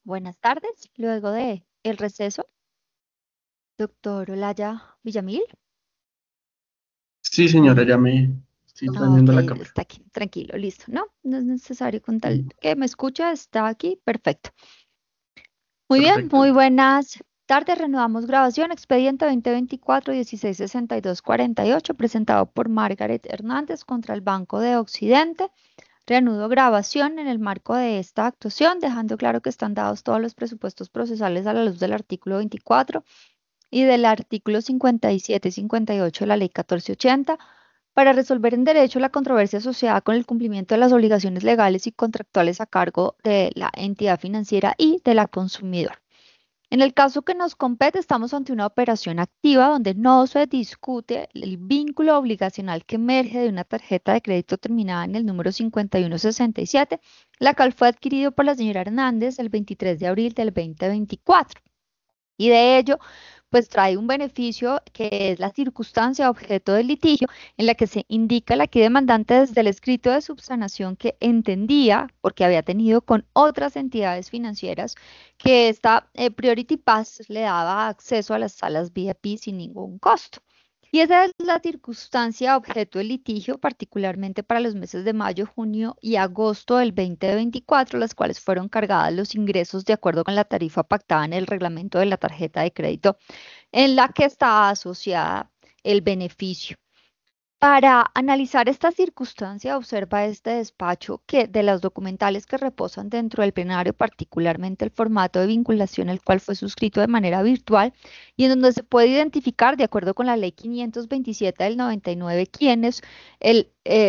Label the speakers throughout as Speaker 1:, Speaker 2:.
Speaker 1: Buenas tardes. Luego de el receso, doctor Olaya Villamil.
Speaker 2: Sí, señora, ya me estoy
Speaker 1: Ok,
Speaker 2: prendiendo la cámara.
Speaker 1: está aquí, tranquilo, listo. No, no es necesario con tal que me escucha, está aquí, perfecto. Muy bien,
Speaker 2: Perfecto.
Speaker 1: muy buenas tardes. Renovamos grabación, expediente 2024-1662-48, presentado por Margaret Hernández contra el Banco de Occidente. Reanudo grabación en el marco de esta actuación, dejando claro que están dados todos los presupuestos procesales a la luz del artículo 24 y del artículo 57 y 58 de la Ley 1480 para resolver en derecho la controversia asociada con el cumplimiento de las obligaciones legales y contractuales a cargo de la entidad financiera y de la consumidor. En el caso que nos compete, estamos ante una operación activa donde no se discute el vínculo obligacional que emerge de una tarjeta de crédito terminada en el número 5167, la cual fue adquirido por la señora Hernández el 23 de abril del 2024. Y de ello, pues trae un beneficio que es la circunstancia objeto del litigio en la que se indica la aquí demandante desde el escrito de subsanación que entendía, porque había tenido con otras entidades financieras, que esta Priority Pass le daba acceso a las salas VIP sin ningún costo. Y esa es la circunstancia objeto del litigio, particularmente para los meses de mayo, junio y agosto del 2024, las cuales fueron cargadas los ingresos de acuerdo con la tarifa pactada en el reglamento de la tarjeta de crédito en la que está asociada el beneficio. Para analizar esta circunstancia, observa este despacho que de los documentales que reposan dentro del plenario, particularmente el formato de vinculación, el cual fue suscrito de manera virtual y en donde se puede identificar, de acuerdo con la ley 527 del 99, quién es el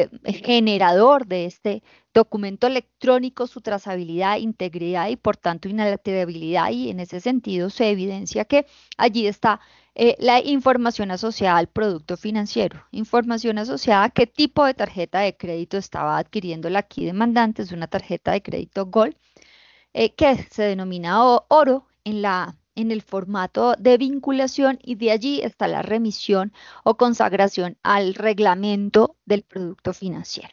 Speaker 1: generador de este documento electrónico, su trazabilidad, integridad y por tanto inalterabilidad. Y en ese sentido se evidencia que allí está la información asociada al producto financiero, información asociada a qué tipo de tarjeta de crédito estaba adquiriendo la aquí demandante, es una tarjeta de crédito Gold, que se denomina oro en el formato de vinculación y de allí está la remisión o consagración al reglamento del producto financiero.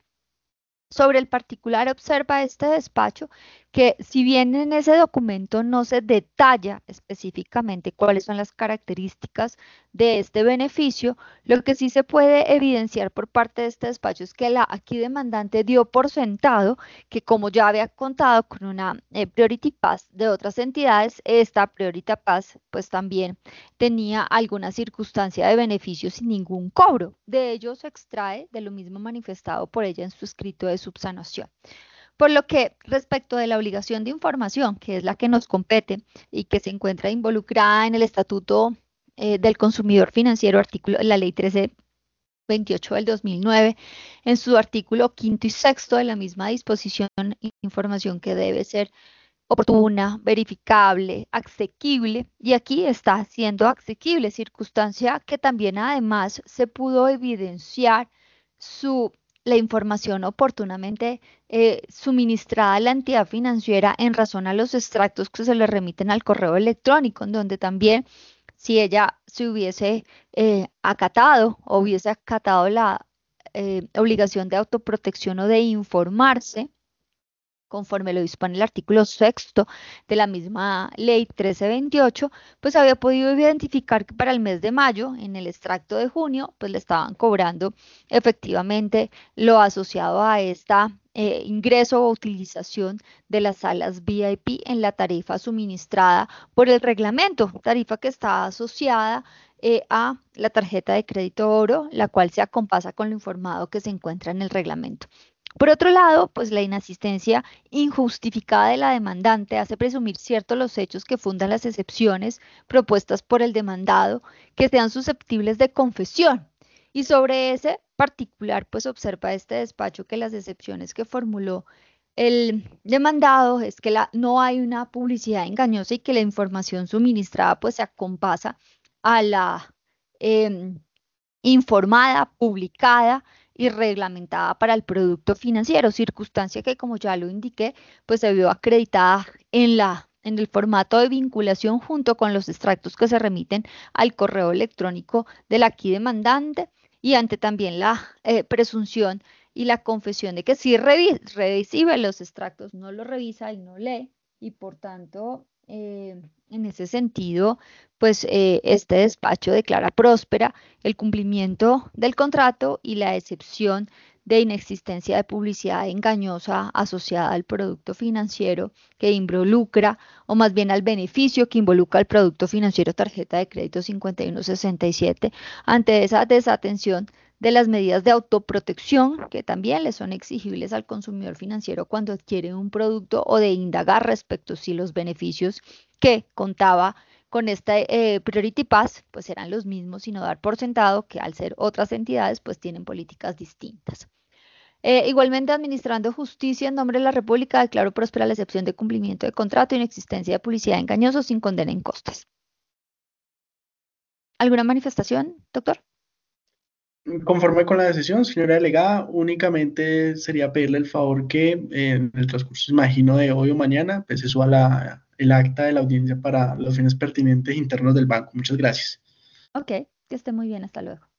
Speaker 1: Sobre el particular, observa este despacho que si bien en ese documento no se detalla específicamente cuáles son las características de este beneficio, lo que sí se puede evidenciar por parte de este despacho es que la aquí demandante dio por sentado que como ya había contado con una Priority Pass de otras entidades, esta Priority Pass pues también tenía alguna circunstancia de beneficio sin ningún cobro. De ello se extrae de lo mismo manifestado por ella en su escrito de subsanación. Por lo que respecto de la obligación de información, que es la que nos compete y que se encuentra involucrada en el Estatuto del Consumidor Financiero, artículo de la Ley 1328 del 2009, en su artículo quinto y sexto de la misma disposición, información que debe ser oportuna, verificable, asequible, y aquí está siendo asequible, circunstancia que también además se pudo evidenciar su, la información oportunamente suministrada a la entidad financiera en razón a los extractos que se le remiten al correo electrónico, en donde también si ella se hubiese acatado o hubiese acatado la obligación de autoprotección o de informarse, conforme lo dispone el artículo sexto de la misma ley 1328, pues había podido identificar que para el mes de mayo, en el extracto de junio, pues le estaban cobrando efectivamente lo asociado a esta ingreso o utilización de las salas VIP en la tarifa suministrada por el reglamento, tarifa que está asociada a la tarjeta de crédito oro, la cual se acompasa con lo informado que se encuentra en el reglamento. Por otro lado, pues la inasistencia injustificada de la demandante hace presumir ciertos los hechos que fundan las excepciones propuestas por el demandado que sean susceptibles de confesión. Y sobre ese particular, pues observa este despacho que las excepciones que formuló el demandado es que no hay una publicidad engañosa y que la información suministrada pues se acompasa a la em, informada, publicada y reglamentada para el producto financiero, circunstancia que, como ya lo indiqué, pues se vio acreditada en el formato de vinculación junto con los extractos que se remiten al correo electrónico del aquí demandante y ante también la presunción y la confesión de que sí recibe los extractos, no los revisa y no lee, y por tanto, en ese sentido, pues este despacho declara próspera el cumplimiento del contrato y la excepción de inexistencia de publicidad engañosa asociada al producto financiero que involucra, o más bien al beneficio que involucra el producto financiero tarjeta de crédito 5167, ante esa desatención de las medidas de autoprotección que también le son exigibles al consumidor financiero cuando adquiere un producto, o de indagar respecto si los beneficios que contaba con esta Priority Pass pues eran los mismos, sino dar por sentado que al ser otras entidades pues tienen políticas distintas. Igualmente, administrando justicia en nombre de la República, declaró próspera la excepción de cumplimiento de contrato, inexistencia de publicidad engañosa sin condena en costas. ¿Alguna manifestación, doctor?
Speaker 2: Conforme con la decisión, señora delegada, únicamente sería pedirle el favor que en el transcurso, imagino, de hoy o mañana, pues se suba el acta de la audiencia para los fines pertinentes internos del banco. Muchas gracias.
Speaker 1: Ok, que esté muy bien, hasta luego.